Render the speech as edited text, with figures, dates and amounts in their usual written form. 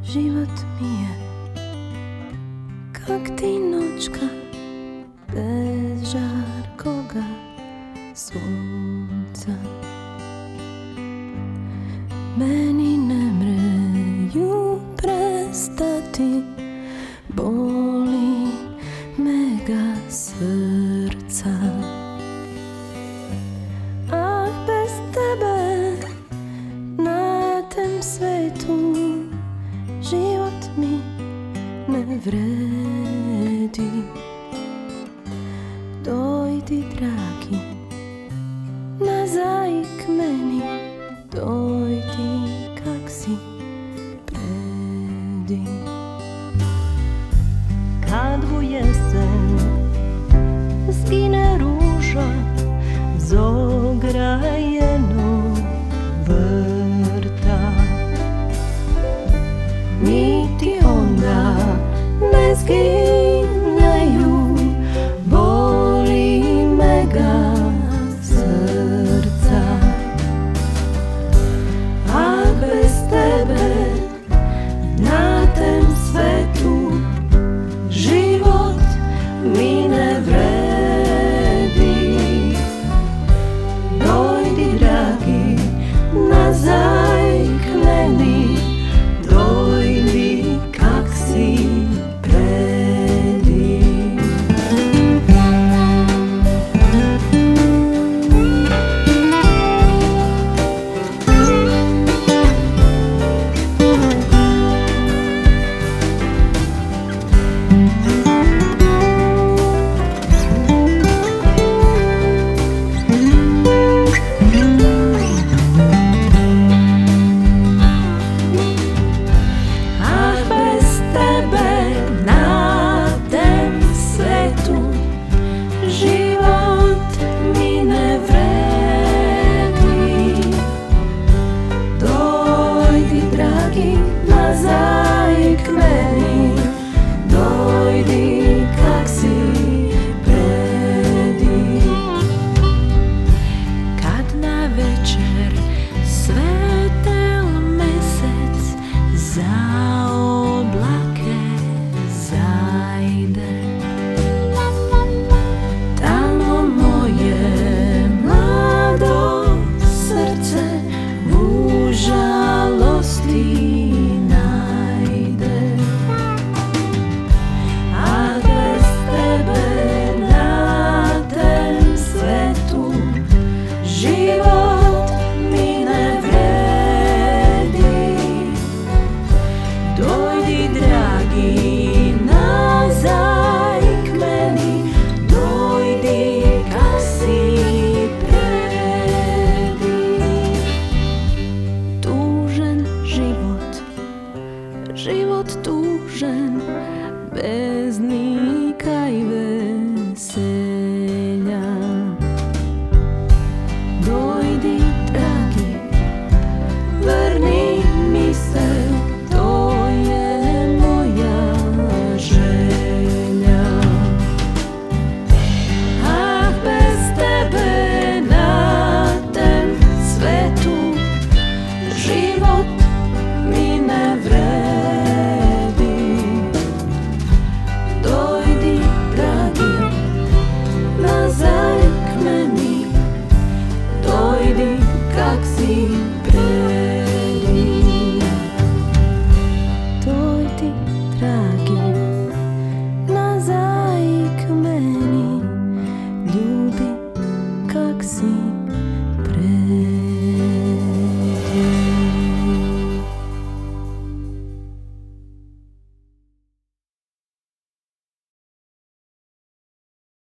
Život mi je kak ti noćka bez žarkoga sunca. Meni ne mreju prestati, boli me ga srca. Ah, bez tebe na tem svetu život mi ne vredi. Dojdi, dragi, nazaj k meni, dojdi kak si predi. Kad u jesen zgine ruža z ograjenog vrta, niti onda ne zgineju, boli me ga srca. A bez tebe na tem svetu život mi ne vredi. Dojdi, dragi, nazaj k meni, dojdi kak si predi. Nazaj k meni, dojdi kak si predi. Kad na večer svetel mesec za oblake zajde, tamo moje mlado srce u žalosti život tužen.